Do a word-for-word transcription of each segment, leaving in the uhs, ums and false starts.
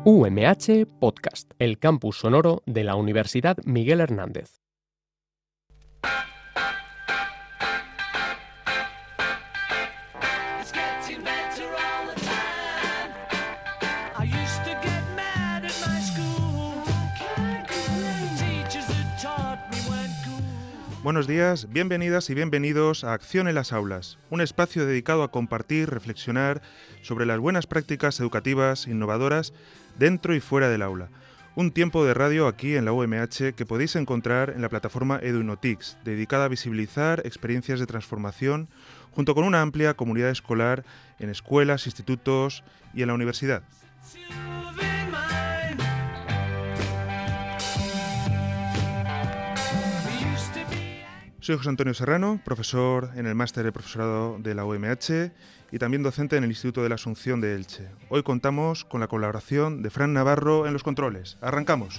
U M H Podcast, el campus sonoro de la Universidad Miguel Hernández. Buenos días, bienvenidas y bienvenidos a Acción en las Aulas, un espacio dedicado a compartir, reflexionar sobre las buenas prácticas educativas innovadoras dentro y fuera del aula. Un tiempo de radio aquí en la U M H que podéis encontrar en la plataforma EduInnoTix, dedicada a visibilizar experiencias de transformación junto con una amplia comunidad escolar en escuelas, institutos y en la universidad. Soy José Antonio Serrano, profesor en el máster de profesorado de la U M H y también docente en el Instituto de la Asunción de Elche. Hoy contamos con la colaboración de Fran Navarro en los controles. ¡Arrancamos!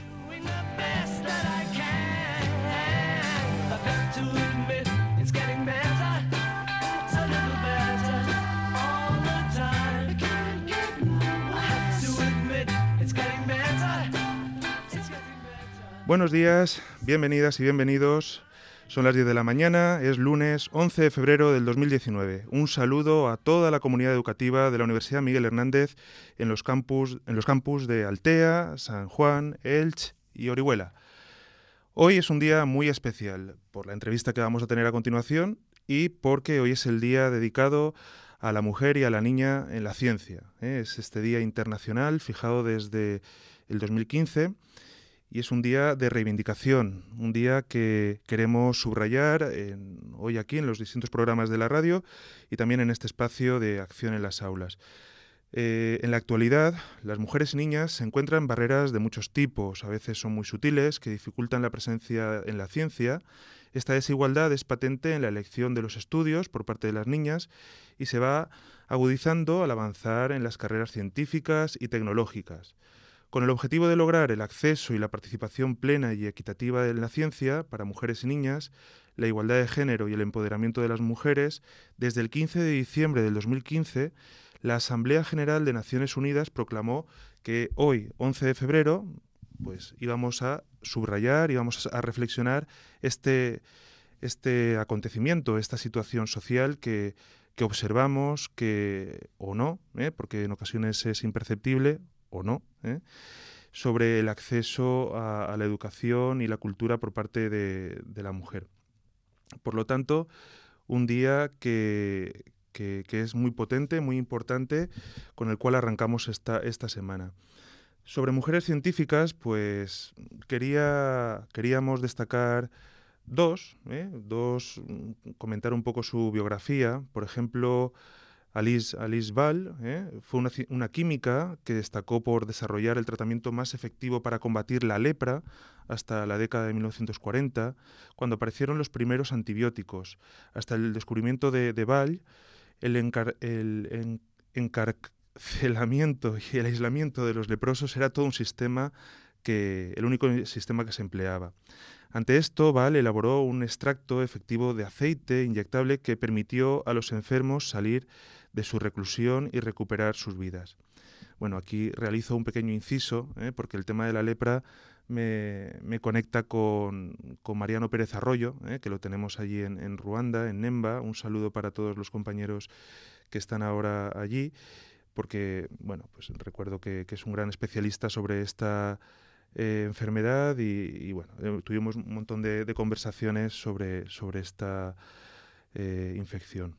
Buenos días, bienvenidas y bienvenidos. Son las diez de la mañana, es lunes once de febrero del dos mil diecinueve. Un saludo a toda la comunidad educativa de la Universidad Miguel Hernández en los campus, en los campus de Altea, San Juan, Elche y Orihuela. Hoy es un día muy especial por la entrevista que vamos a tener a continuación y porque hoy es el día dedicado a la mujer y a la niña en la ciencia. ¿eh? Es este día internacional fijado desde el dos mil quince. Y es un día de reivindicación, un día que queremos subrayar en, hoy aquí en los distintos programas de la radio y también en este espacio de Acción en las Aulas. Eh, en la actualidad, las mujeres y niñas se encuentran barreras de muchos tipos, a veces son muy sutiles, que dificultan la presencia en la ciencia. Esta desigualdad es patente en la elección de los estudios por parte de las niñas y se va agudizando al avanzar en las carreras científicas y tecnológicas. Con el objetivo de lograr el acceso y la participación plena y equitativa en la ciencia para mujeres y niñas, la igualdad de género y el empoderamiento de las mujeres, desde el quince de diciembre del dos mil quince, la Asamblea General de Naciones Unidas proclamó que hoy, once de febrero, pues íbamos a subrayar, íbamos a reflexionar este, este acontecimiento, esta situación social que, que observamos, que o no, ¿eh? porque en ocasiones es imperceptible, o no, ¿eh? sobre el acceso a, a la educación y la cultura por parte de, de la mujer. Por lo tanto, un día que, que, que es muy potente, muy importante, con el cual arrancamos esta, esta semana. Sobre mujeres científicas, pues quería, queríamos destacar dos, ¿eh? dos, comentar un poco su biografía. Por ejemplo, Alice, Alice Ball ¿eh? fue una, una química que destacó por desarrollar el tratamiento más efectivo para combatir la lepra hasta la década de mil novecientos cuarenta, cuando aparecieron los primeros antibióticos. Hasta el descubrimiento de, de Ball, el, encar, el en, encarcelamiento y el aislamiento de los leprosos era todo un sistema, que, el único sistema que se empleaba. Ante esto, Ball elaboró un extracto efectivo de aceite inyectable que permitió a los enfermos salir de su reclusión y recuperar sus vidas. Bueno, aquí realizo un pequeño inciso, ¿eh? porque el tema de la lepra me, me conecta con, con Mariano Pérez Arroyo, ¿eh? que lo tenemos allí en, en Ruanda, en Nemba. Un saludo para todos los compañeros que están ahora allí, porque bueno, pues recuerdo que, que es un gran especialista sobre esta Eh, enfermedad y, y bueno, eh, tuvimos un montón de, de conversaciones sobre, sobre esta eh, infección.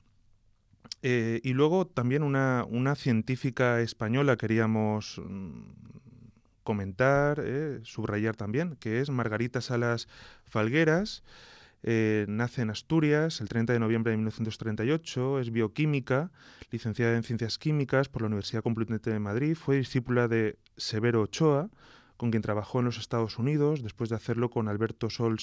Eh, y luego también una, una científica española queríamos mm, comentar, eh, subrayar también, que es Margarita Salas Falgueras. Eh, nace en Asturias el treinta de noviembre de mil novecientos treinta y ocho, es bioquímica, licenciada en Ciencias Químicas por la Universidad Complutense de Madrid, fue discípula de Severo Ochoa, con quien trabajó en los Estados Unidos, después de hacerlo con Alberto Sols,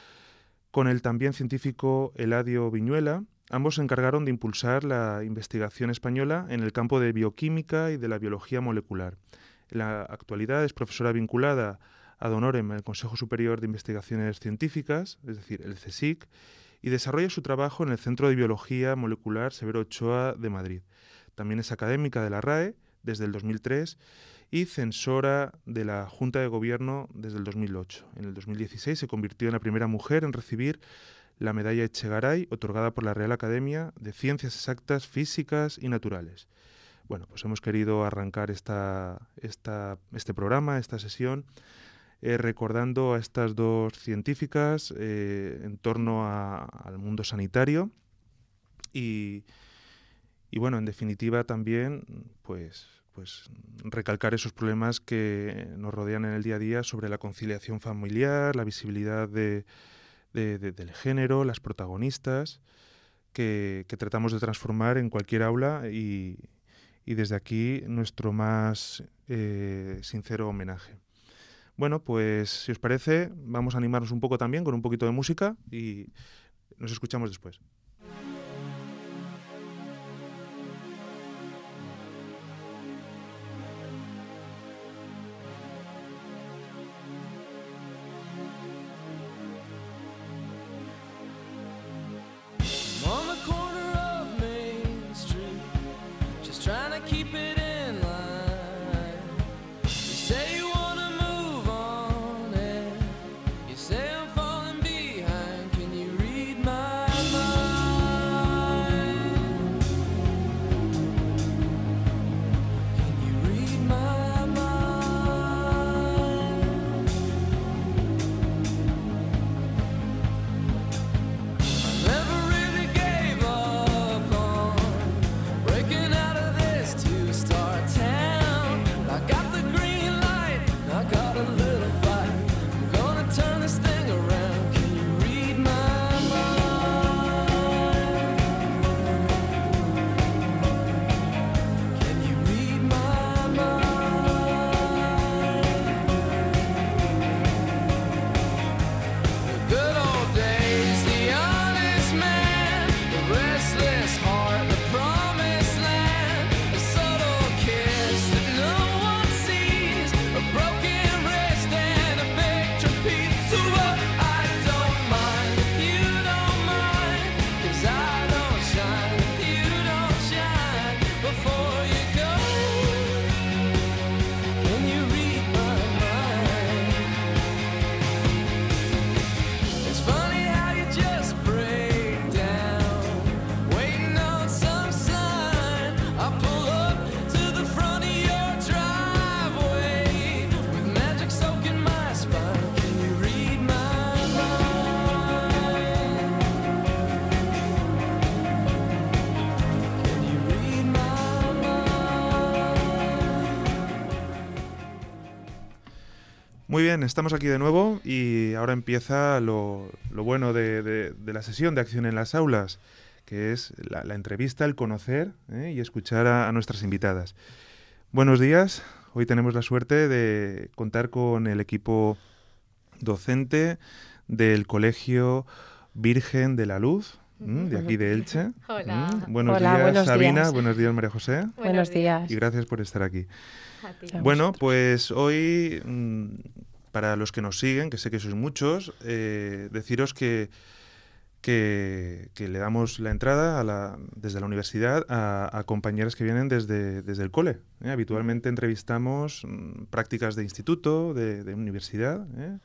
con el también científico Eladio Viñuela. Ambos se encargaron de impulsar la investigación española en el campo de bioquímica y de la biología molecular. En la actualidad es profesora vinculada ad honorem en el Consejo Superior de Investigaciones Científicas, es decir, el CSIC, y desarrolla su trabajo en el Centro de Biología Molecular Severo Ochoa de Madrid. También es académica de la R A E, desde el dos mil tres y censora de la Junta de Gobierno desde el dos mil ocho. En el dos mil dieciséis se convirtió en la primera mujer en recibir la medalla Echegaray, otorgada por la Real Academia de Ciencias Exactas, Físicas y Naturales. Bueno, pues hemos querido arrancar esta, esta, este programa, esta sesión, eh, recordando a estas dos científicas eh, en torno a, al mundo sanitario y, y, bueno, en definitiva también, pues, pues recalcar esos problemas que nos rodean en el día a día sobre la conciliación familiar, la visibilidad de De, de, del género, las protagonistas, que, que tratamos de transformar en cualquier aula y, y desde aquí nuestro más eh, sincero homenaje. Bueno, pues si os parece, vamos a animarnos un poco también con un poquito de música y nos escuchamos después. Muy bien, estamos aquí de nuevo y ahora empieza lo, lo bueno de, de, de la sesión de Acción en las Aulas, que es la, la entrevista, el conocer ¿eh? y escuchar a, a nuestras invitadas. Buenos días, hoy tenemos la suerte de contar con el equipo docente del Colegio Virgen de la Luz, ¿m? de aquí de Elche. Hola. ¿m? Buenos Hola, días, buenos Sabina, días. buenos días, María José. Buenos días. Y gracias por estar aquí. A ti. Bueno, pues hoy, mmm, para los que nos siguen, que sé que sois muchos, eh, deciros que, que, que le damos la entrada a la, desde la universidad a, a compañeras que vienen desde, desde el cole. ¿eh? Habitualmente entrevistamos mmm, prácticas de instituto, de, de universidad, ¿eh?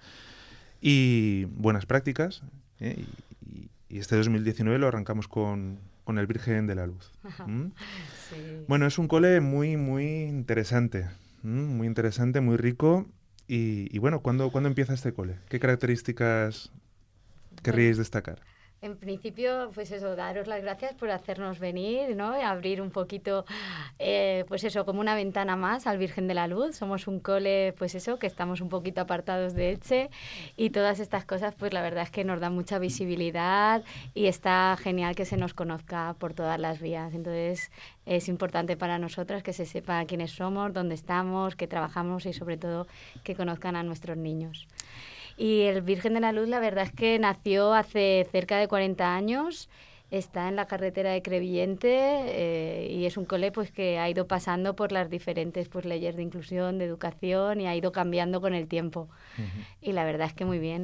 y buenas prácticas. ¿eh? Y, y este dos mil diecinueve lo arrancamos con, con el Virgen de la Luz. ¿Mm? Sí. Bueno, es un cole muy, muy interesante, ¿m? muy interesante, muy rico. Y, y bueno, ¿cuándo, ¿cuándo empieza este cole? ¿Qué características querríais destacar? En principio, pues eso, daros las gracias por hacernos venir, ¿no? Y abrir un poquito, eh, pues eso, como una ventana más al Virgen de la Luz. Somos un cole, pues eso, que estamos un poquito apartados de Elche y todas estas cosas, pues la verdad es que nos da mucha visibilidad y está genial que se nos conozca por todas las vías. Entonces, es importante para nosotras que se sepa quiénes somos, dónde estamos, qué trabajamos y sobre todo que conozcan a nuestros niños. Y el Virgen de la Luz, la verdad es que nació hace cerca de cuarenta años, está en la carretera de Crevillente eh, y es un cole pues, que ha ido pasando por las diferentes pues, leyes de inclusión, de educación y ha ido cambiando con el tiempo. Uh-huh. Y la verdad es que muy bien.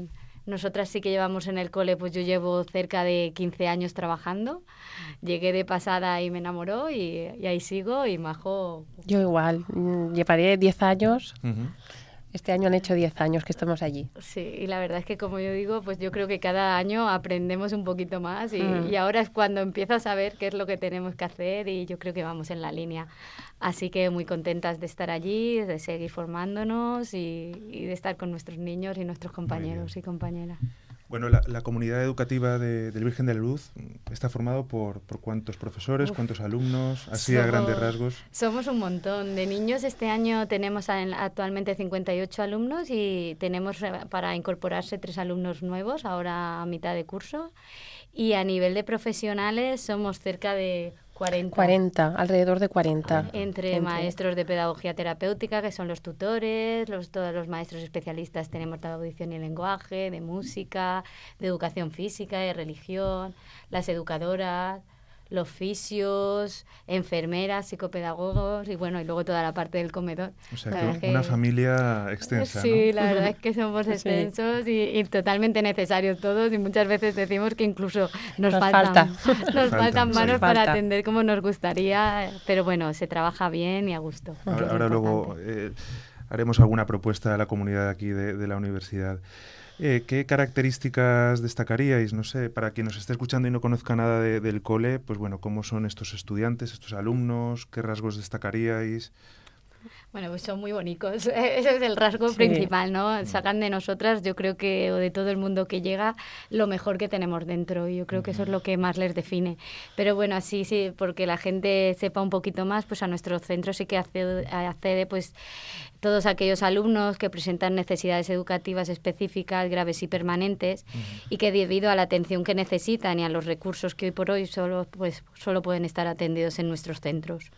Nosotras sí que llevamos en el cole, pues yo llevo cerca de quince años trabajando. Llegué de pasada y me enamoró y, y ahí sigo y Majo... Yo igual, mm, llevaré diez años. Uh-huh. Este año han hecho diez años que estamos allí. Sí, y la verdad es que como yo digo, pues yo creo que cada año aprendemos un poquito más y, Mm. y ahora es cuando empiezo a saber qué es lo que tenemos que hacer y yo creo que vamos en la línea. Así que muy contentas de estar allí, de seguir formándonos y, y de estar con nuestros niños y nuestros compañeros y compañeras. Bueno, la, la comunidad educativa de, del Virgen de la Luz está formado por, por cuántos profesores, Uf. cuántos alumnos, así Somos- a grandes rasgos. Somos un montón de niños. Este año tenemos a- actualmente cincuenta y ocho alumnos y tenemos eh, para incorporarse tres alumnos nuevos ahora a mitad de curso. Y a nivel de profesionales somos cerca de cuarenta. cuarenta, alrededor de cuarenta. Entre, Entre- maestros de pedagogía terapéutica, que son los tutores, los, todos los maestros especialistas tenemos de audición y lenguaje, de música, de educación física, de religión, las educadoras, los fisios, enfermeras, psicopedagogos y bueno, y luego toda la parte del comedor. O sea, La que verdad es una que- familia extensa, Sí, ¿no? la verdad es que somos Sí. extensos y, y totalmente necesarios todos y muchas veces decimos que incluso nos, Nos faltan, falta. nos Faltan, faltan sí. manos para Falta. atender como nos gustaría, pero bueno, se trabaja bien y a gusto. que Ahora, es ahora luego importante. eh, haremos alguna propuesta a la comunidad aquí de, de la universidad. Eh, ¿Qué características destacaríais? No sé, para quien nos esté escuchando y no conozca nada de- del cole, pues bueno, ¿cómo son estos estudiantes, estos alumnos? ¿Qué rasgos destacaríais? Bueno, pues son muy bonitos. Ese es el rasgo Sí. principal, ¿no? Sacan de nosotras, yo creo que, o de todo el mundo que llega, lo mejor que tenemos dentro. Y yo creo que eso es lo que más les define. Pero bueno, así sí, porque la gente sepa un poquito más, pues a nuestro centro sí que accede, accede pues todos aquellos alumnos que presentan necesidades educativas específicas, graves y permanentes, y que debido a la atención que necesitan y a los recursos que hoy por hoy solo, pues, solo pueden estar atendidos en nuestros centros.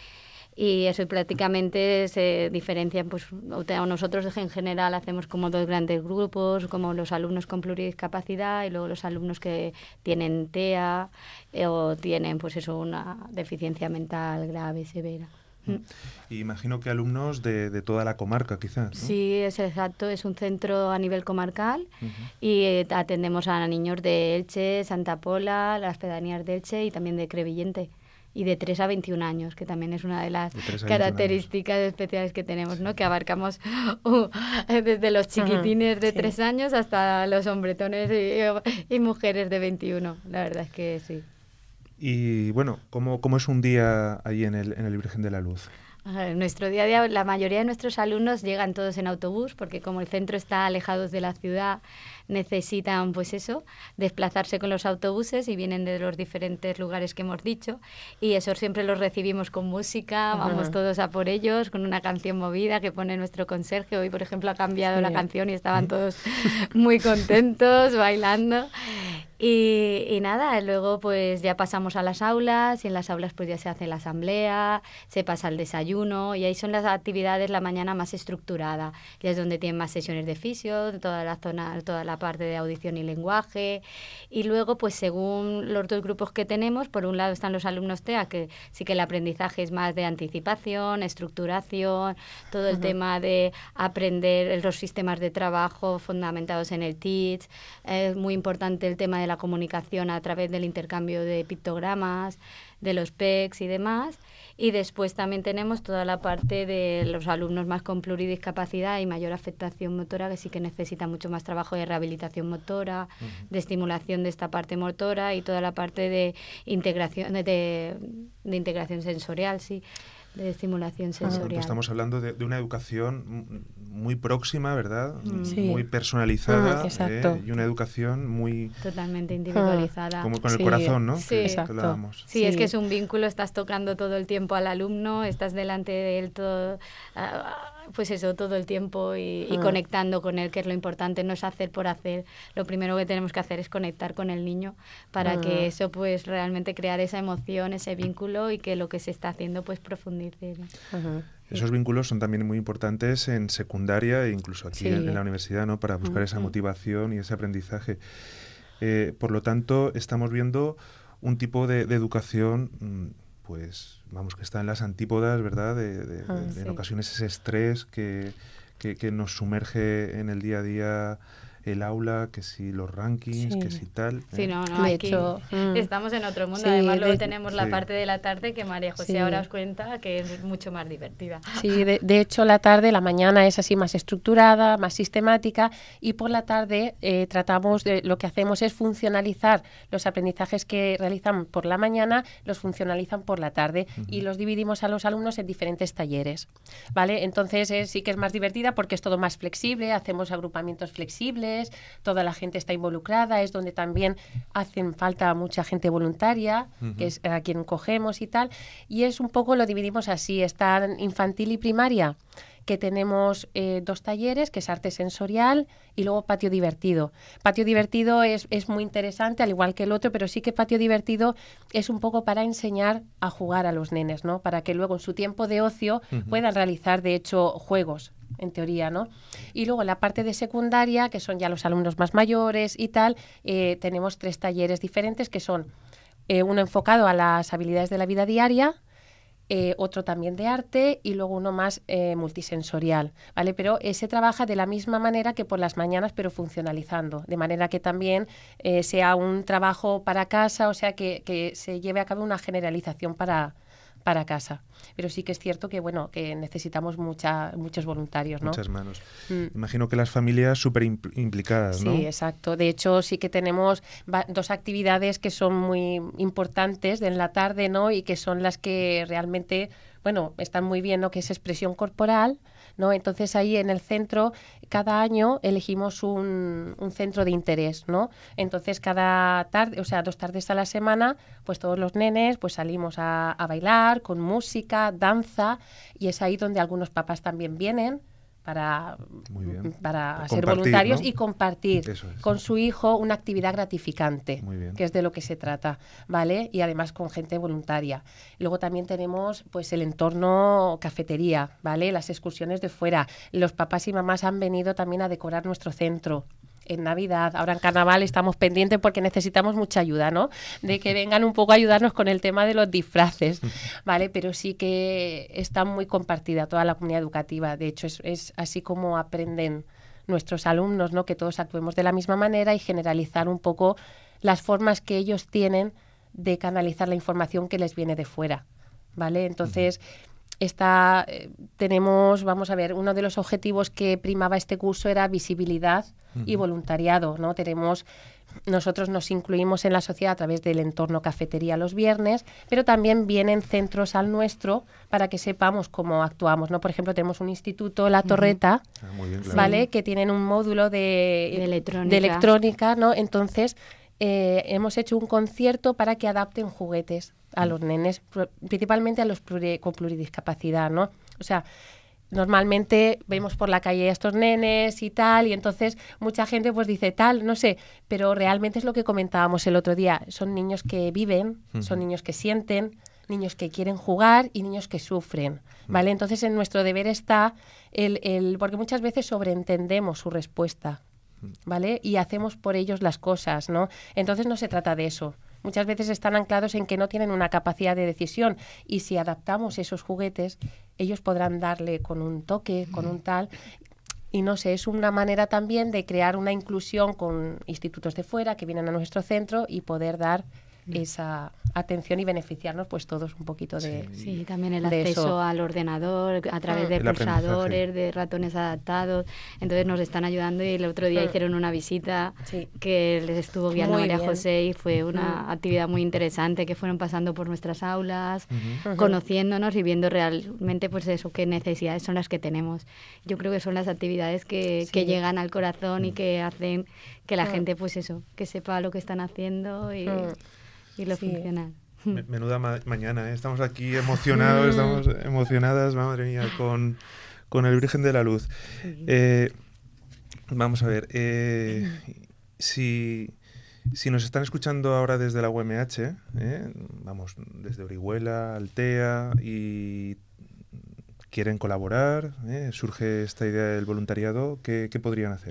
Y eso y prácticamente se diferencian, pues o sea, nosotros en general hacemos como dos grandes grupos, como los alumnos con pluridiscapacidad y luego los alumnos que tienen T E A eh, o tienen pues eso una deficiencia mental grave, severa. Mm. Y imagino que alumnos de, de toda la comarca, quizás, ¿no? Sí, es exacto, es un centro a nivel comarcal Ujú. y eh, atendemos a niños de Elche, Santa Pola, las pedanías de Elche y también de Crevillente. Y de tres a veintiún años, que también es una de las De tres a veintiún características especiales que tenemos, ¿no? Que abarcamos uh, desde los chiquitines de sí. tres años hasta los hombretones y, y mujeres de veintiuno. La verdad es que sí. Y bueno, ¿cómo, cómo es un día ahí en el, en el Virgen de la Luz? Ajá, en nuestro día a día, la mayoría de nuestros alumnos llegan todos en autobús, porque como el centro está alejado de la ciudad, necesitan, pues eso, desplazarse con los autobuses y vienen de los diferentes lugares que hemos dicho. Y eso siempre los recibimos con música, vamos Ajá. todos a por ellos, con una canción movida que pone nuestro conserje. Hoy, por ejemplo, ha cambiado Sí. la canción y estaban todos muy contentos, bailando. Y, y nada, luego pues ya pasamos a las aulas y en las aulas pues ya se hace la asamblea, se pasa el desayuno y ahí son las actividades la mañana más estructurada. Ya es donde tienen más sesiones de fisio, toda la zona, toda la parte de audición y lenguaje. Y luego pues según los dos grupos que tenemos, por un lado están los alumnos T E A, que sí que el aprendizaje es más de anticipación, estructuración, todo el Ujú. tema de aprender los sistemas de trabajo fundamentados en el teach. Es muy importante el tema de la comunicación a través del intercambio de pictogramas, de los P E Cs y demás. Y después también tenemos toda la parte de los alumnos más con pluridiscapacidad y mayor afectación motora, que sí que necesita mucho más trabajo de rehabilitación motora, de estimulación de esta parte motora y toda la parte de integración, de, de integración sensorial, sí, de estimulación Por tanto, sensorial. estamos hablando de, de una educación m- muy próxima, ¿verdad? Mm. Sí. Muy personalizada, Ah, exacto. ¿eh? Y una educación muy Totalmente individualizada. como con el Sí. corazón, ¿no? Sí. Que Exacto. hablábamos. Sí, es Sí. que es un vínculo, estás tocando todo el tiempo al alumno, estás delante de él todo, ah, pues eso, todo el tiempo y, y Ah. conectando con él, que es lo importante, no es hacer por hacer. Lo primero que tenemos que hacer es conectar con el niño para Ah. que eso, pues realmente crear esa emoción, ese vínculo y que lo que se está haciendo, pues profundice. ¿no? Ajá. Esos vínculos son también muy importantes en secundaria e incluso aquí Sí. en, en la universidad, ¿no? Para buscar esa Ujú. motivación y ese aprendizaje. Eh, por lo tanto, estamos viendo un tipo de, de educación, mm, pues, vamos, que está en las antípodas, ¿verdad? De, de- Ah, de- de en sí. ocasiones ese estrés que, que, que nos sumerge en el día a día el aula, que si los rankings, Sí. que si tal. Sí, ¿eh? no, no, De aquí hecho, mm. estamos en otro mundo. Sí, Además, luego de- tenemos la sí. parte de la tarde que María José Sí. ahora os cuenta que es mucho más divertida. Sí, de, de hecho la tarde, la mañana es así más estructurada, más sistemática, y por la tarde eh, tratamos de, lo que hacemos es funcionalizar los aprendizajes que realizan por la mañana, los funcionalizan por la tarde Ujú. y los dividimos a los alumnos en diferentes talleres, ¿vale? Entonces eh, sí que es más divertida porque es todo más flexible, hacemos agrupamientos flexibles, toda la gente está involucrada, es donde también hacen falta mucha gente voluntaria, Ujú. que es a quien cogemos y tal, y es un poco, lo dividimos así, está infantil y primaria, que tenemos eh, dos talleres, que es arte sensorial y luego patio divertido. Patio divertido es, es muy interesante, al igual que el otro, pero sí que patio divertido es un poco para enseñar a jugar a los nenes, ¿no? Para que luego en su tiempo de ocio Ujú. puedan realizar, de hecho, juegos, en teoría, ¿no? Y luego la parte de secundaria, que son ya los alumnos más mayores y tal, eh, tenemos tres talleres diferentes, que son eh, uno enfocado a las habilidades de la vida diaria, Eh, otro también de arte y luego uno más eh, multisensorial, ¿vale? Pero eh, se trabaja de la misma manera que por las mañanas, pero funcionalizando, de manera que también eh, sea un trabajo para casa, o sea, que, que se lleve a cabo una generalización para, para casa. Pero sí que es cierto que, bueno, que necesitamos mucha, muchos voluntarios, ¿no? Muchas manos. Mm. Imagino que las familias súper impl- implicadas, ¿no? Sí, exacto. De hecho, sí que tenemos va- dos actividades que son muy importantes de en la tarde, ¿no? Y que son las que realmente, bueno, están muy bien, ¿no? Que es expresión corporal, ¿no? Entonces ahí en el centro, cada año elegimos un, un centro de interés, ¿no? Entonces cada tarde, o sea, dos tardes a la semana, pues todos los nenes, pues salimos a, a bailar con música, danza, y es ahí donde algunos papás también vienen para, Muy bien. para Para ser compartir, voluntarios, ¿no? y compartir Eso es. con su hijo una actividad gratificante, Muy bien. que es de lo que se trata, ¿vale? Y además con gente voluntaria. Luego también tenemos pues el entorno cafetería, ¿vale? Las excursiones de fuera. Los papás y mamás han venido también a decorar nuestro centro. En Navidad, ahora en Carnaval estamos pendientes porque necesitamos mucha ayuda, ¿no? De que vengan un poco a ayudarnos con el tema de los disfraces, ¿vale? Pero sí que está muy compartida toda la comunidad educativa. De hecho, es, es así como aprenden nuestros alumnos, ¿no? Que todos actuemos de la misma manera y generalizar un poco las formas que ellos tienen de canalizar la información que les viene de fuera, ¿vale? Entonces, está, eh, tenemos, vamos a ver, uno de los objetivos que primaba este curso era visibilidad y Ujú. voluntariado, ¿no? Tenemos, nosotros nos incluimos en la sociedad a través del entorno cafetería los viernes, pero también vienen centros al nuestro para que sepamos cómo actuamos, ¿no? Por ejemplo, tenemos un instituto, La Torreta, Ah, muy bien, claro. ¿vale? Que tienen un módulo de, De electrónica. de electrónica, ¿no? Entonces, eh, hemos hecho un concierto para que adapten juguetes a los nenes, pr- principalmente a los pluri- con pluridiscapacidad, ¿no? O sea, normalmente vemos por la calle a estos nenes y tal, y entonces mucha gente pues dice tal, no sé, pero realmente es lo que comentábamos el otro día, son niños que viven, Ujú. son niños que sienten, niños que quieren jugar y niños que sufren, ¿vale? Entonces en nuestro deber está el, el porque muchas veces sobreentendemos su respuesta, ¿vale? Y hacemos por ellos las cosas, ¿no? Entonces no se trata de eso. Muchas veces están anclados en que no tienen una capacidad de decisión, y si adaptamos esos juguetes, ellos podrán darle con un toque, con un tal. Y no sé, es una manera también de crear una inclusión con institutos de fuera que vienen a nuestro centro y poder dar esa atención y beneficiarnos pues todos un poquito de, Sí, también el de acceso eso. al ordenador a través Mm. de El aprendizaje. pulsadores, de ratones adaptados. Entonces nos están ayudando, y el otro día Mm. hicieron una visita Sí. que les estuvo guiando Muy María bien. José, y fue una Mm. actividad muy interesante, que fueron pasando por nuestras aulas, Ujú. Ujú. conociéndonos y viendo realmente pues eso, qué necesidades son las que tenemos. Yo creo que son las actividades que, Sí. que llegan al corazón y que hacen que la Mm. gente pues eso, que sepa lo que están haciendo y, Mm. y lo Sí. funcional. Me- Menuda ma- mañana, ¿eh? Estamos aquí emocionados, Mm. estamos emocionadas, madre mía, con, con el Virgen de la Luz. Eh, vamos a ver, eh, si, si nos están escuchando ahora desde la U M H, ¿eh? Vamos, desde Orihuela, Altea, y quieren colaborar, ¿eh? Surge esta idea del voluntariado, ¿qué, qué podrían hacer?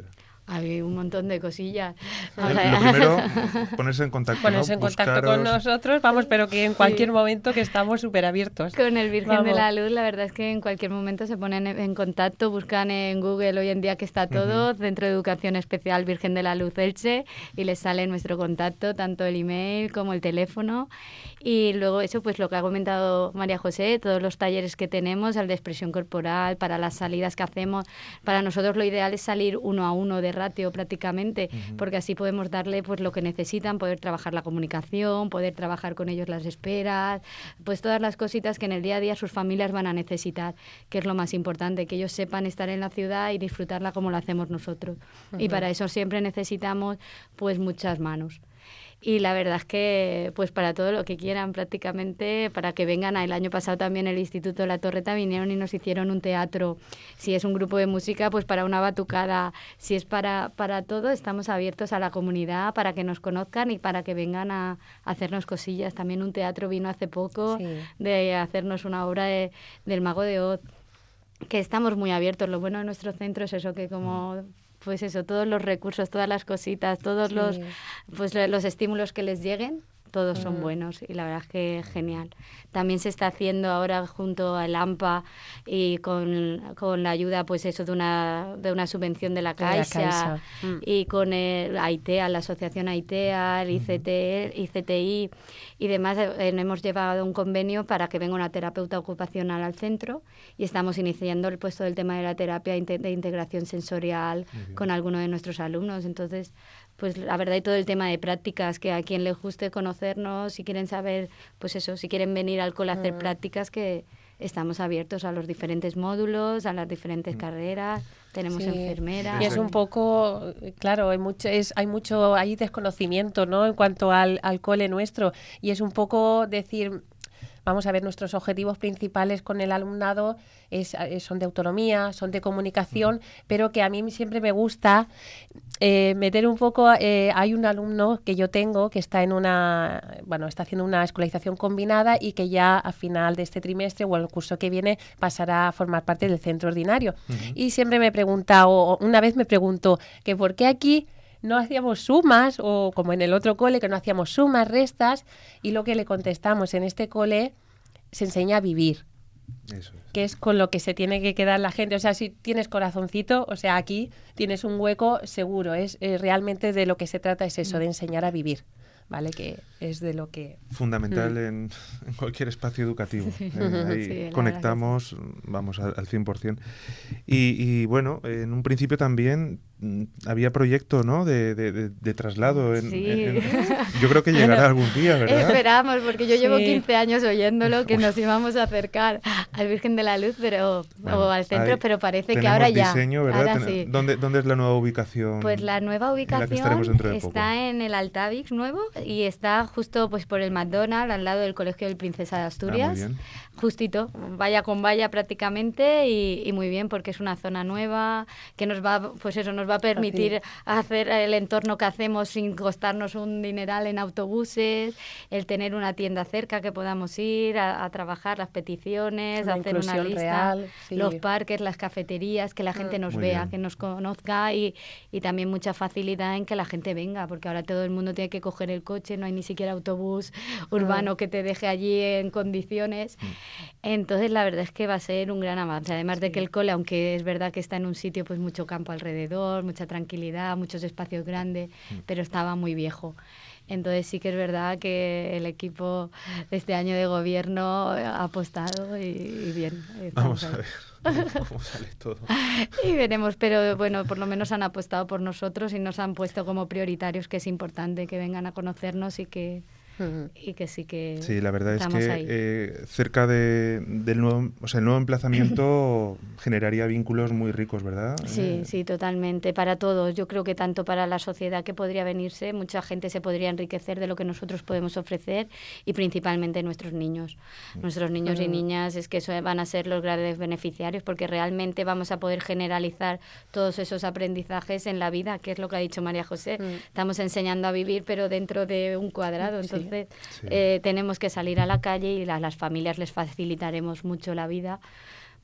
Hay un montón de cosillas. Lo, lo primero, ponerse en contacto. Ponerse ¿no? en contacto Buscaros... con nosotros, vamos, pero que en cualquier sí. momento que estamos súper abiertos. Con el Virgen vamos. de la Luz, la verdad es que en cualquier momento se ponen en contacto, buscan en Google hoy en día que está todo, uh-huh. Centro de Educación Especial Virgen de la Luz Elche, y les sale nuestro contacto, tanto el email como el teléfono. Y luego eso, pues lo que ha comentado María José, todos los talleres que tenemos, el de expresión corporal, para las salidas que hacemos. Para nosotros lo ideal es salir uno a uno de ratio prácticamente, uh-huh. porque así podemos darle pues lo que necesitan, poder trabajar la comunicación, poder trabajar con ellos las esperas, pues todas las cositas que en el día a día sus familias van a necesitar, que es lo más importante, que ellos sepan estar en la ciudad y disfrutarla como lo hacemos nosotros. Uh-huh. Y para eso siempre necesitamos pues muchas manos. Y la verdad es que pues para todo lo que quieran prácticamente, para que vengan. El año pasado también el Instituto de la Torreta vinieron y nos hicieron un teatro. Si es un grupo de música, pues para una batucada. Si es para, para todo, estamos abiertos a la comunidad para que nos conozcan y para que vengan a, a hacernos cosillas. También un teatro vino hace poco sí. de hacernos una obra de, del Mago de Oz, que estamos muy abiertos. Lo bueno de nuestro centro es eso, que como... pues eso, todos los recursos, todas las cositas, todos sí. los pues los estímulos que les lleguen, todos son buenos y la verdad es que genial. También se está haciendo ahora junto al AMPA y con, con la ayuda pues eso de una de una subvención de la Caixa, de la Caixa. Mm. y con el AITEA, la asociación AITEA, el I C T, I C T I y demás, eh, hemos llevado un convenio para que venga una terapeuta ocupacional al centro y estamos iniciando el puesto del tema de la terapia de integración sensorial con alguno de nuestros alumnos. Entonces, pues la verdad y todo el tema de prácticas, que a quien le guste conocernos, si quieren saber, pues eso, si quieren venir al cole a hacer mm. prácticas, que estamos abiertos a los diferentes módulos, a las diferentes mm. carreras, tenemos sí. enfermeras. Y es un poco, claro, hay mucho, es, hay mucho, hay desconocimiento, ¿no?, en cuanto al, al cole nuestro, y es un poco decir... Vamos a ver, nuestros objetivos principales con el alumnado es, es, son de autonomía, son de comunicación, pero que a mí siempre me gusta eh, meter un poco... Eh, hay un alumno que yo tengo que está en una, bueno, está haciendo una escolarización combinada y que ya a final de este trimestre o el curso que viene pasará a formar parte del centro ordinario. Uh-huh. Y siempre me pregunta, o una vez me preguntó, que por qué aquí no hacíamos sumas, o como en el otro cole, que no hacíamos sumas, restas, y lo que le contestamos, en este cole se enseña a vivir. Eso es. Que es con lo que se tiene que quedar la gente. O sea, si tienes corazoncito, o sea, aquí tienes un hueco seguro. Es eh, realmente de lo que se trata es eso, de enseñar a vivir. ¿Vale? Que es de lo que... Fundamental mm. en, en cualquier espacio educativo. Sí. Eh, ahí sí, conectamos, sí. vamos, al, al cien por ciento. Y, y bueno, en un principio también mm, había proyecto, ¿no?, de, de, de, de traslado. En, sí. en, en, yo creo que llegará bueno, algún día, ¿verdad? Esperamos, porque yo sí. llevo quince años oyéndolo, que nos íbamos a acercar al Virgen de la Luz, pero bueno, o al centro, pero parece que ahora ya. Diseño, ¿verdad? Ahora sí. ¿Dónde, ¿Dónde es la nueva ubicación? Pues la nueva ubicación en la está en el Altavix nuevo, y está justo pues por el McDonald's, al lado del Colegio del Princesa de Asturias. Ah, muy bien. Justito, vaya con vaya prácticamente, y, y muy bien, porque es una zona nueva que nos va, pues eso, nos va a permitir Así. hacer el entorno que hacemos sin costarnos un dineral en autobuses, el tener una tienda cerca que podamos ir a, a trabajar las peticiones, una hacer una lista, real, sí. los parques, las cafeterías, que la gente nos muy vea, bien. que nos conozca, y, y también mucha facilidad en que la gente venga, porque ahora todo el mundo tiene que coger el coche, no hay ni siquiera autobús urbano ah. que te deje allí en condiciones. Mm. Entonces la verdad es que va a ser un gran avance, además sí. de que el cole, aunque es verdad que está en un sitio pues mucho campo alrededor, mucha tranquilidad, muchos espacios grandes, mm. pero estaba muy viejo. Entonces sí que es verdad que el equipo de este año de gobierno ha apostado y, y bien. Vamos a ver cómo sale todo. Y veremos, pero bueno, por lo menos han apostado por nosotros y nos han puesto como prioritarios, que es importante que vengan a conocernos y que... Uh-huh. y que sí que sí, la verdad es que eh, cerca de, del nuevo, o sea, el nuevo emplazamiento generaría vínculos muy ricos, ¿verdad? Sí, eh... sí, totalmente, para todos. Yo creo que tanto para la sociedad que podría venirse, mucha gente se podría enriquecer de lo que nosotros podemos ofrecer, y principalmente nuestros niños. Uh-huh. Nuestros niños uh-huh. y niñas es que eso van a ser los grandes beneficiarios, porque realmente vamos a poder generalizar todos esos aprendizajes en la vida, que es lo que ha dicho María José. Uh-huh. Estamos enseñando a vivir, pero dentro de un cuadrado, entonces Entonces, sí. eh, tenemos que salir a la calle, y a las familias les facilitaremos mucho la vida,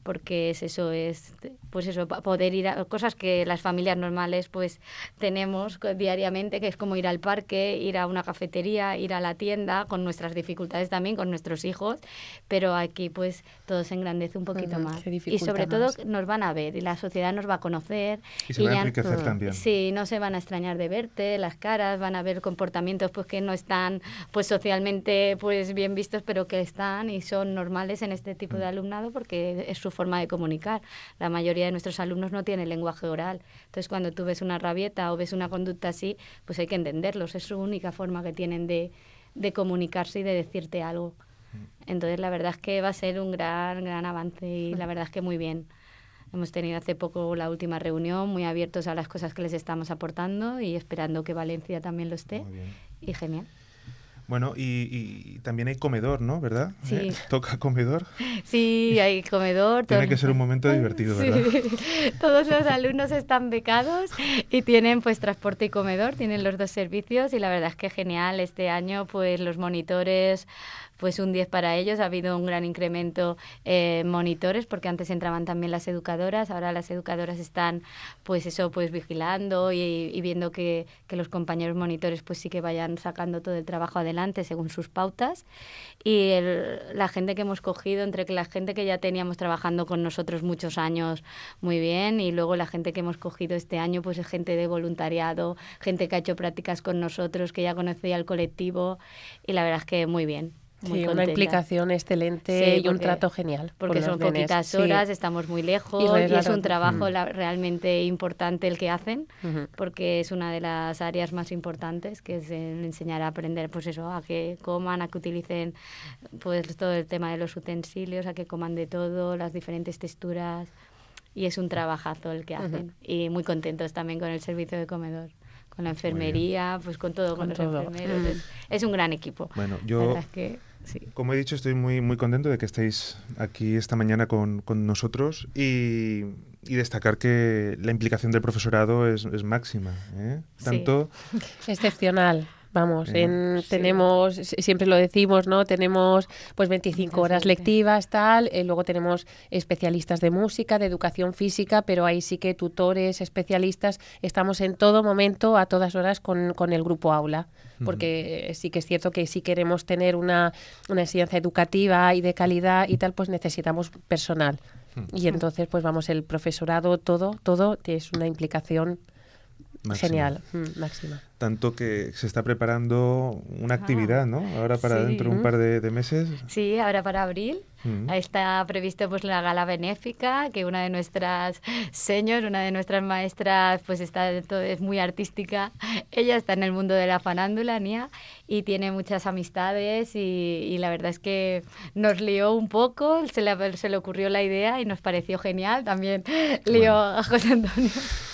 porque es eso, es pues eso, poder ir a cosas que las familias normales pues tenemos diariamente, que es como ir al parque, ir a una cafetería, ir a la tienda, con nuestras dificultades también, con nuestros hijos, pero aquí pues todo se engrandece un poquito uh-huh, más. Y sobre todo más. Nos van a ver y la sociedad nos va a conocer. Y se y va a enriquecer uh, también. Sí, no se van a extrañar de verte, las caras, van a ver comportamientos pues que no están pues socialmente pues bien vistos, pero que están y son normales en este tipo de alumnado porque es su forma de comunicar. La mayoría de nuestros alumnos no tienen lenguaje oral. Entonces, cuando tú ves una rabieta o ves una conducta así, pues hay que entenderlos. Es su única forma que tienen de, de comunicarse y de decirte algo. Entonces, la verdad es que va a ser un gran, gran avance y la verdad es que muy bien. Hemos tenido hace poco la última reunión, muy abiertos a las cosas que les estamos aportando y esperando que Valencia también lo esté. Y genial. Bueno, y, y también hay comedor, ¿no? ¿Verdad? Sí. ¿Eh? ¿Toca comedor? Sí, hay comedor. Tiene que ser un momento divertido, ¿verdad? Sí. Todos los alumnos están becados y tienen pues transporte y comedor, tienen los dos servicios y la verdad es que genial. Este año pues los monitores, pues un diez para ellos, ha habido un gran incremento en eh, monitores porque antes entraban también las educadoras, ahora las educadoras están pues eso pues vigilando y, y viendo que, que los compañeros monitores pues sí que vayan sacando todo el trabajo adelante según sus pautas y el, la gente que hemos cogido, entre la gente que ya teníamos trabajando con nosotros muchos años muy bien y luego la gente que hemos cogido este año pues es gente de voluntariado, gente que ha hecho prácticas con nosotros, que ya conocía el colectivo y la verdad es que muy bien. Muy sí, contenta. Una implicación excelente sí, y porque, un trato genial. Porque son poquitas horas, sí. Estamos muy lejos y, y es un trabajo mm. la, realmente importante el que hacen, uh-huh. porque es una de las áreas más importantes, que es el enseñar a aprender, pues eso, a que coman, a que utilicen pues todo el tema de los utensilios, a que coman de todo, las diferentes texturas, y es un trabajazo el que hacen. Uh-huh. Y muy contentos también con el servicio de comedor. Con la enfermería, pues con todo, con, con los todo. enfermeros. Es, es un gran equipo. Bueno, yo, la verdad es que, sí. como he dicho, estoy muy, muy contento de que estéis aquí esta mañana con, con nosotros y, y destacar que la implicación del profesorado es, es máxima, ¿eh? Tanto... Sí. Excepcional. Vamos, en, sí. tenemos, siempre lo decimos, ¿no? Tenemos pues veinticinco horas lectivas, tal, eh, luego tenemos especialistas de música, de educación física, pero ahí sí que tutores, especialistas, estamos en todo momento, a todas horas con, con el grupo aula, porque uh-huh. sí que es cierto que si queremos tener una, una enseñanza educativa y de calidad y tal, pues necesitamos personal. Uh-huh. Y entonces, pues vamos, el profesorado, todo, todo es una implicación máxima. Genial, mm, máxima. Tanto que se está preparando una actividad, ¿no? Ahora para sí. dentro de un par de, de meses. Sí, ahora para abril. Mm. Está previsto pues la gala benéfica, que una de nuestras señores, una de nuestras maestras, pues está es muy artística. Ella está en el mundo de la farándula, Nia, y tiene muchas amistades y, y la verdad es que nos lió un poco, se le, se le ocurrió la idea y nos pareció genial. También lió bueno. a José Antonio.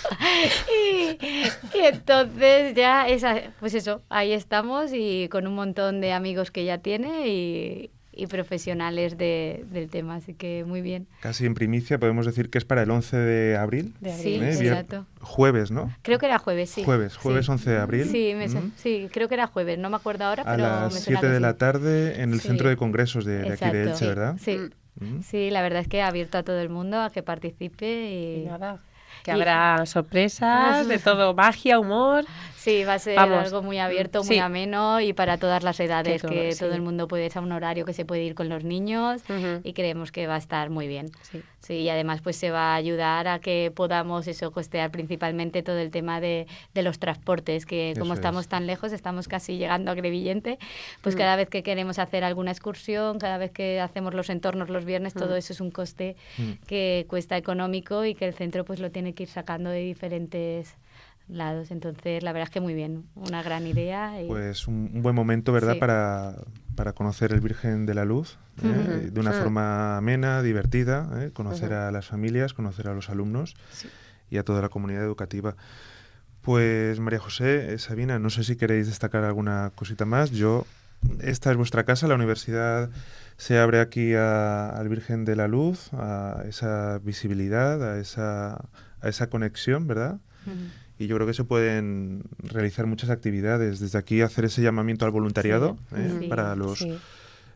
y, y entonces ya esa, pues eso, ahí estamos y con un montón de amigos que ya tiene y, y profesionales de, del tema, así que muy bien. Casi en primicia podemos decir que es para el once de abril. De abril, ¿eh? sí, exacto. Jueves, ¿no? Creo que era jueves, sí. Jueves, jueves sí. once de abril. Sí, me ¿Mm? sí, creo que era jueves, no me acuerdo ahora, a pero a las me siete de sí. la tarde en el sí. centro de congresos de, de aquí de Elche, sí. ¿verdad? Sí. ¿Mm? Sí, la verdad es que ha abierto a todo el mundo a que participe y... y nada. Que habrá sorpresas, de todo, magia, humor. Sí, va a ser Vamos. algo muy abierto, muy sí. ameno y para todas las edades, que, todo, que sí. todo el mundo puede, es a un horario que se puede ir con los niños uh-huh. y creemos que va a estar muy bien. Sí. Sí, y además pues se va a ayudar a que podamos eso costear principalmente todo el tema de, de los transportes, que como eso estamos es. tan lejos, estamos casi llegando a Crevillente, pues uh-huh. cada vez que queremos hacer alguna excursión, cada vez que hacemos los entornos los viernes, uh-huh. todo eso es un coste uh-huh. que cuesta económico y que el centro pues lo tiene que ir sacando de diferentes lados. Entonces, la verdad es que muy bien, una gran idea. Y... Pues un, un buen momento, ¿verdad?, sí. para, para conocer el Virgen de la Luz, ¿eh? uh-huh. de una uh-huh. forma amena, divertida, ¿eh? conocer uh-huh. a las familias, conocer a los alumnos sí. y a toda la comunidad educativa. Pues, María José, eh, Sabina, no sé si queréis destacar alguna cosita más. Yo, esta es vuestra casa, la universidad se abre aquí a, al Virgen de la Luz, a esa visibilidad, a esa, a esa conexión, ¿verdad? Uh-huh. Y yo creo que se pueden realizar muchas actividades. Desde aquí hacer ese llamamiento al voluntariado sí, ¿eh? sí, para los, sí.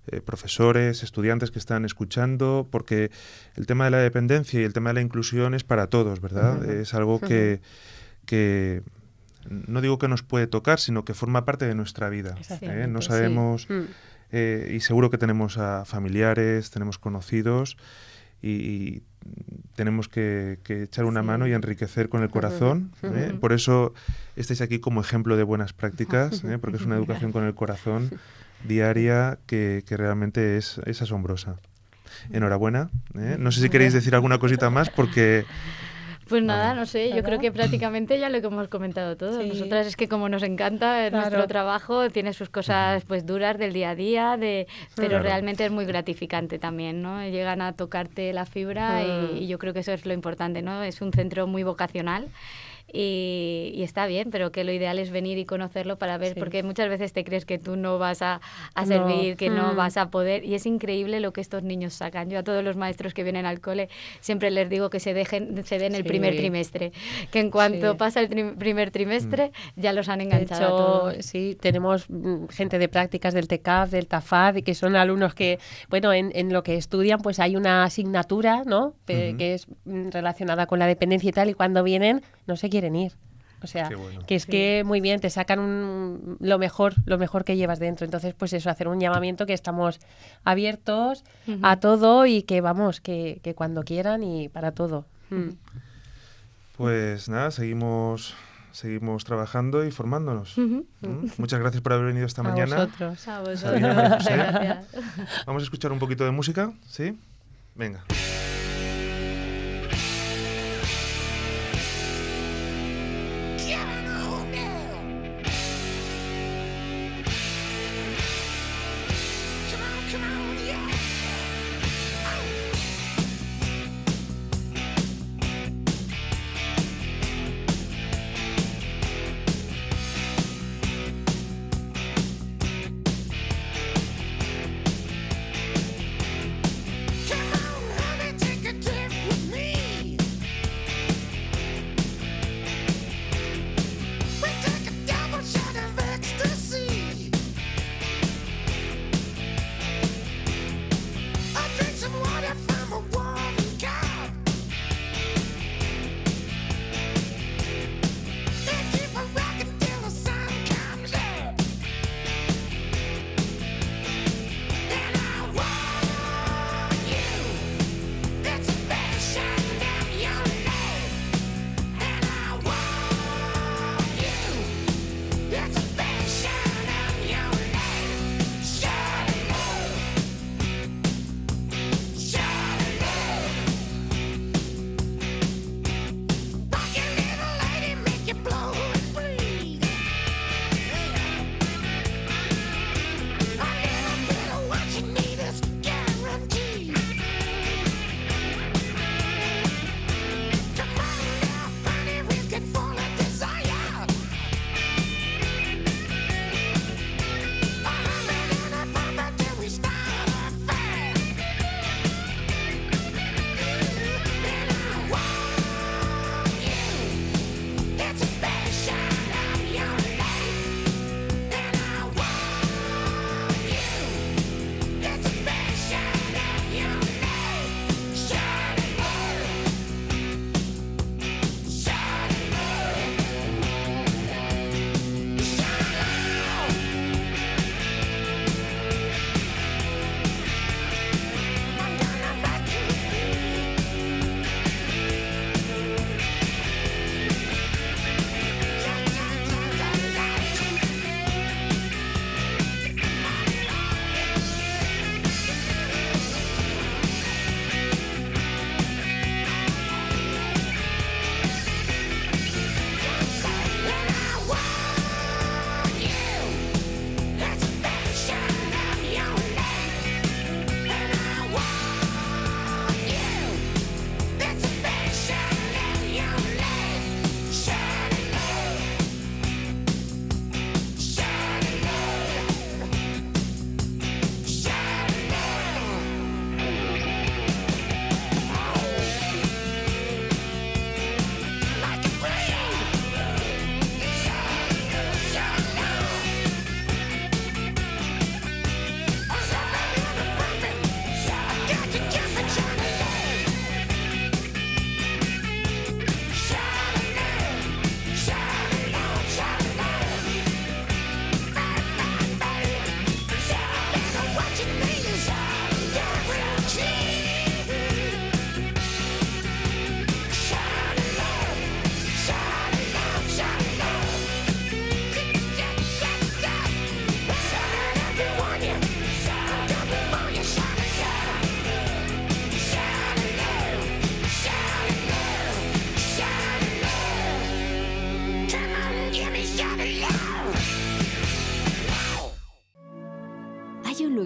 eh, profesores, estudiantes que están escuchando, porque el tema de la dependencia y el tema de la inclusión es para todos, ¿verdad? Uh-huh. Es algo que, que no digo que nos puede tocar, sino que forma parte de nuestra vida. ¿eh? No sabemos, sí. eh, y seguro que tenemos a familiares, tenemos conocidos, y, y tenemos que, que echar una sí. mano y enriquecer con el corazón. Uh-huh. ¿eh? Por eso estáis aquí como ejemplo de buenas prácticas, ¿eh? porque es una educación con el corazón diaria que, que realmente es, es asombrosa. Enhorabuena. ¿eh? No sé si queréis decir alguna cosita más porque... Pues nada, no sé, yo creo que prácticamente ya lo que hemos comentado todo. Sí. Nosotras es que como nos encanta claro. nuestro trabajo, tiene sus cosas pues duras del día a día, de, pero claro. realmente es muy gratificante también, ¿no? Llegan a tocarte la fibra mm. y, y yo creo que eso es lo importante, ¿no? Es un centro muy vocacional. Y, y está bien, pero que lo ideal es venir y conocerlo para ver, sí. porque muchas veces te crees que tú no vas a, a servir, no. que mm. no vas a poder, y es increíble lo que estos niños sacan. Yo a todos los maestros que vienen al cole siempre les digo que se dejen, se den el sí. primer trimestre, que en cuanto sí. pasa el tri- primer trimestre mm. ya los han enganchado de hecho, a todos. Sí, tenemos gente de prácticas del T C A F, del T A F A D, y que son alumnos que, bueno, en, en lo que estudian pues hay una asignatura, ¿no? Uh-huh. que es relacionada con la dependencia y tal, y cuando vienen no se quieren ir. O sea, bueno. que es sí. que muy bien, te sacan un, lo mejor lo mejor que llevas dentro. Entonces, pues eso, hacer un llamamiento que estamos abiertos uh-huh. a todo y que vamos, que, que cuando quieran y para todo. Uh-huh. Pues nada, seguimos seguimos trabajando y formándonos. Uh-huh. ¿Mm? Muchas gracias por haber venido esta a mañana. Vosotros. A vosotros. Sabina, María José. Gracias. Vamos a escuchar un poquito de música, ¿sí? Venga. Come on, honey.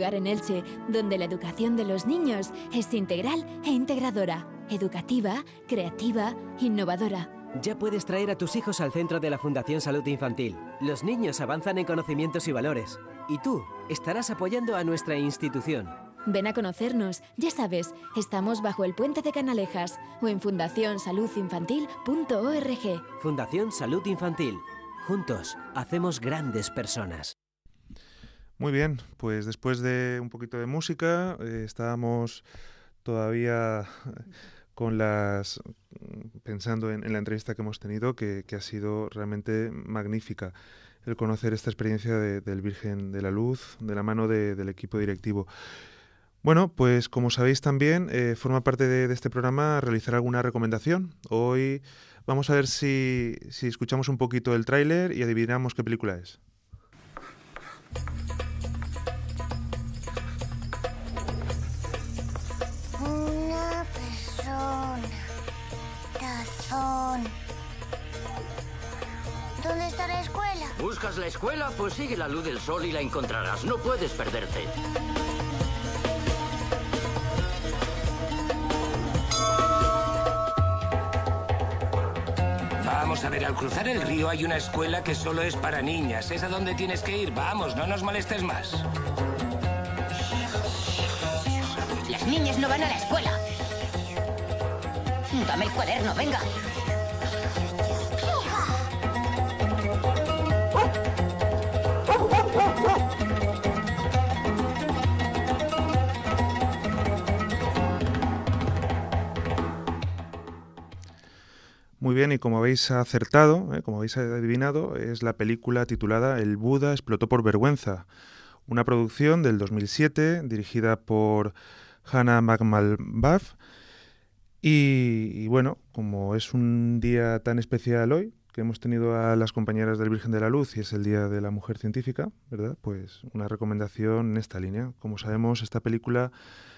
lugar en Elche donde la educación de los niños es integral e integradora, educativa, creativa, innovadora. Ya puedes traer a tus hijos al centro de la Fundación Salud Infantil. Los niños avanzan en conocimientos y valores. Y tú estarás apoyando a nuestra institución. Ven a conocernos. Ya sabes, estamos bajo el puente de Canalejas o en fundación salud infantil punto org. Fundación Salud Infantil. Juntos hacemos grandes personas. Muy bien, pues después de un poquito de música, eh, estábamos todavía con las pensando en, en la entrevista que hemos tenido, que, que ha sido realmente magnífica el conocer esta experiencia de, del Virgen de la Luz de la mano de, del equipo directivo. Bueno, pues como sabéis también, eh, forma parte de, de este programa realizar alguna recomendación. Hoy vamos a ver si, si escuchamos un poquito el tráiler y adivinamos qué película es. Una persona. Tazón. ¿Dónde está la escuela? ¿Buscas la escuela? Pues sigue la luz del sol y la encontrarás. No puedes perderte. Vamos a ver, al cruzar el río hay una escuela que solo es para niñas. ¿Es a donde tienes que ir? Vamos, no nos molestes más. Las niñas no van a la escuela. Dame el cuaderno, venga. Muy bien, y como habéis acertado, eh, como habéis adivinado, es la película titulada El Buda explotó por vergüenza, una producción del dos mil siete dirigida por Hannah Magmalbaf. Y, y bueno, como es un día tan especial hoy, que hemos tenido a las compañeras del Virgen de la Luz y es el Día de la Mujer Científica, ¿verdad? Pues una recomendación en esta línea. Como sabemos, esta película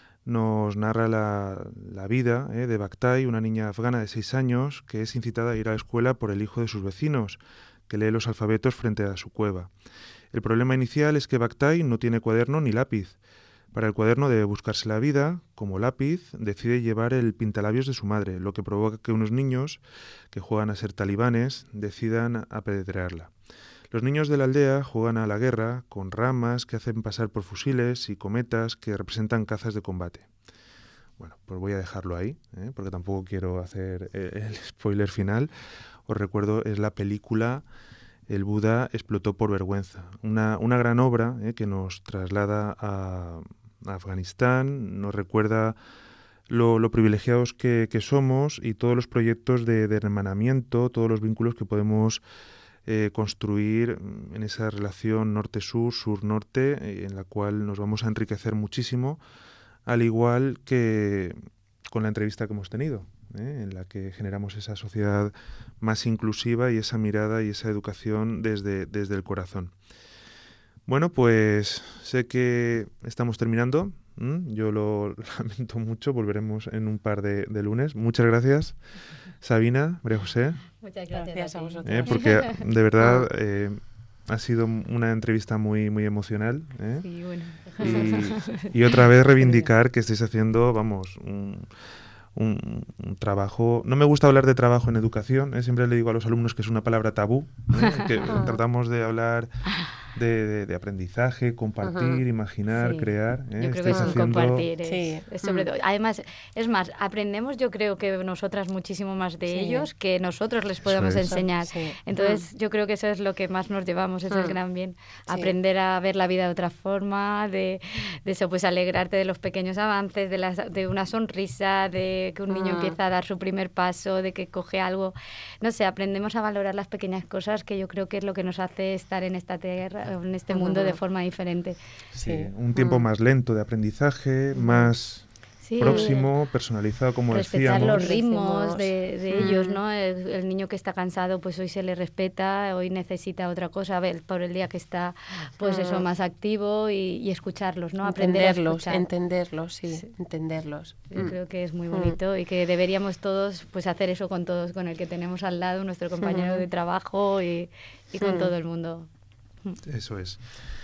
nos narra la, la vida eh, de Bhaktai, una niña afgana de seis años que es incitada a ir a la escuela por el hijo de sus vecinos, que lee los alfabetos frente a su cueva. El problema inicial es que Bhaktai no tiene cuaderno ni lápiz. Para el cuaderno debe buscarse la vida. Como lápiz, decide llevar el pintalabios de su madre, lo que provoca que unos niños que juegan a ser talibanes decidan apedrearla. Los niños de la aldea juegan a la guerra con ramas que hacen pasar por fusiles y cometas que representan cazas de combate. Bueno, pues voy a dejarlo ahí, ¿eh? porque tampoco quiero hacer el spoiler final. Os recuerdo, es la película El Buda explotó por vergüenza. Una, una gran obra ¿eh? que nos traslada a, a Afganistán, nos recuerda lo, lo privilegiados que, que somos y todos los proyectos de, de hermanamiento, todos los vínculos que podemos Eh, construir en esa relación norte-sur, sur-norte, eh, en la cual nos vamos a enriquecer muchísimo, al igual que con la entrevista que hemos tenido, ¿eh? en la que generamos esa sociedad más inclusiva y esa mirada y esa educación desde, desde el corazón. Bueno, pues sé que estamos terminando. ¿Mm? Yo lo lamento mucho, volveremos en un par de, de lunes. Muchas gracias, Sabina, María José. Muchas gracias, Gracias a a ti. vosotros. Eh, porque de verdad eh, ha sido una entrevista muy, muy emocional. ¿eh? Sí, bueno. Y, y otra vez reivindicar que estáis haciendo, vamos, un, un, un trabajo... No me gusta hablar de trabajo en educación, ¿eh? Siempre le digo a los alumnos que es una palabra tabú, ¿eh? que tratamos de hablar de, de, de aprendizaje, compartir, Ajá. imaginar, Sí. crear. ¿eh? Yo creo que Estáis es un haciendo- compartir. Es, Sí. es sobre Mm. todo. Además, es más, aprendemos yo creo que nosotras muchísimo más de Sí. ellos que nosotros les podemos es. enseñar. Sí. Entonces, yo creo que eso es lo que más nos llevamos, es el Mm. gran bien. Sí. Aprender a ver la vida de otra forma, de, de eso, pues alegrarte de los pequeños avances, de, las, de una sonrisa, de que un niño Mm. empieza a dar su primer paso, de que coge algo. No sé, aprendemos a valorar las pequeñas cosas que yo creo que es lo que nos hace estar en esta tierra, en este mundo de Ujú. forma diferente. Sí, Sí. un tiempo Mm. más lento de aprendizaje, más Sí. próximo, personalizado, como Respetar decíamos. los ritmos Decimos, de, de mm. ellos, ¿no? El, el niño que está cansado, pues hoy se le respeta, hoy necesita otra cosa, a ver, por el día que está, pues eso, Mm. más activo y, y escucharlos, ¿no? Aprender a Entenderlos, escuchar. entenderlos, sí, Sí. entenderlos. Yo Mm. creo que es muy Mm. bonito y que deberíamos todos, pues hacer eso con todos, con el que tenemos al lado, nuestro compañero Ujú. de trabajo y, y con Mm. todo el mundo. Eso es.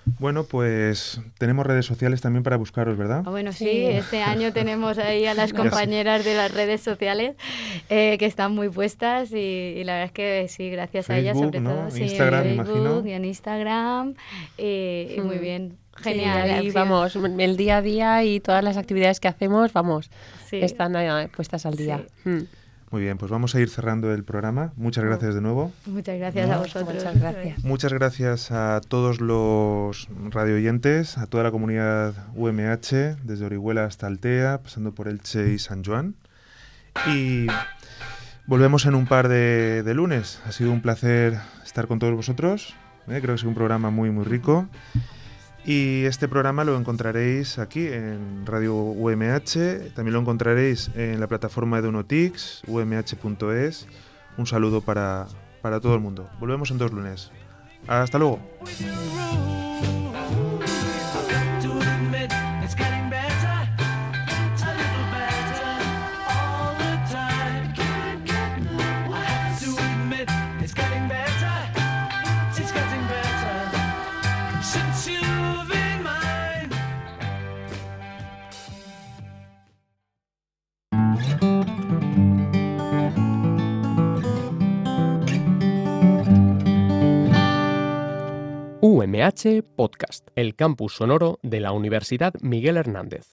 Bueno, pues tenemos redes sociales también para buscaros, ¿verdad? Ah, bueno, sí, sí, este año tenemos ahí a las compañeras de las redes sociales eh, que están muy puestas y, y la verdad es que sí, gracias Facebook, a ellas sobre ¿no? todo. Sí, Instagram, en Facebook imagino. y en Instagram y, y muy bien. Genial. Sí, ahí vamos, el día a día y todas las actividades que hacemos, vamos, sí. están eh, puestas al día. Sí. Mm. Muy bien, pues vamos a ir cerrando el programa. Muchas gracias de nuevo. Muchas gracias ¿No? a vosotros. Muchas gracias. Muchas gracias a todos los radioyentes, a toda la comunidad U M H, desde Orihuela hasta Altea, pasando por Elche y San Joan. Y volvemos en un par de, de lunes. Ha sido un placer estar con todos vosotros. ¿eh? Creo que ha sido un programa muy, muy rico. Y este programa lo encontraréis aquí en Radio U M H, también lo encontraréis en la plataforma de Unotix, u m h punto es. Un saludo para, para todo el mundo. Volvemos en dos lunes. Hasta luego. U M H Podcast, el campus sonoro de la Universidad Miguel Hernández.